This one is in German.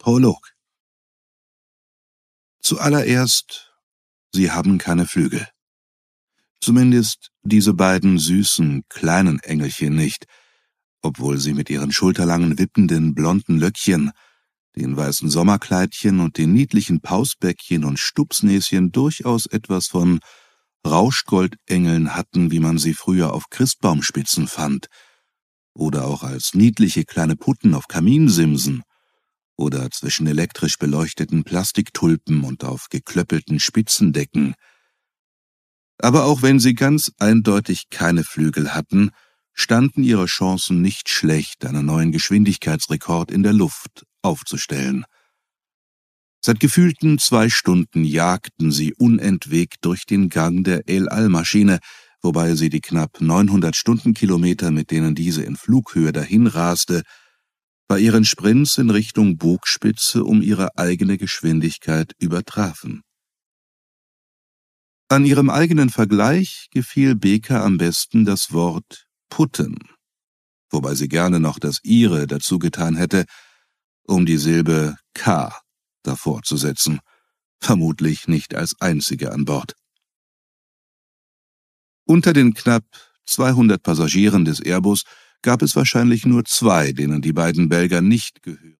Prolog. Zuallererst, sie haben keine Flügel. Zumindest diese beiden süßen, kleinen Engelchen nicht, obwohl sie mit ihren schulterlangen, wippenden, blonden Löckchen, den weißen Sommerkleidchen und den niedlichen Pausbäckchen und Stupsnäschen durchaus etwas von Rauschgoldengeln hatten, wie man sie früher auf Christbaumspitzen fand, oder auch als niedliche kleine Putten auf Kaminsimsen oder zwischen elektrisch beleuchteten Plastiktulpen und auf geklöppelten Spitzendecken. Aber auch wenn sie ganz eindeutig keine Flügel hatten, standen ihre Chancen nicht schlecht, einen neuen Geschwindigkeitsrekord in der Luft aufzustellen. Seit gefühlten 2 Stunden jagten sie unentwegt durch den Gang der El-Al-Maschine, wobei sie die knapp 900 Stundenkilometer, mit denen diese in Flughöhe dahinraste, bei ihren Sprints in Richtung Bugspitze um ihre eigene Geschwindigkeit übertrafen. An ihrem eigenen Vergleich gefiel Beker am besten das Wort Putten, wobei sie gerne noch das ihre dazu getan hätte, um die Silbe K davor zu setzen, vermutlich nicht als einzige an Bord. Unter den knapp 200 Passagieren des Airbus gab es wahrscheinlich nur 2, denen die beiden Belgier nicht gehören.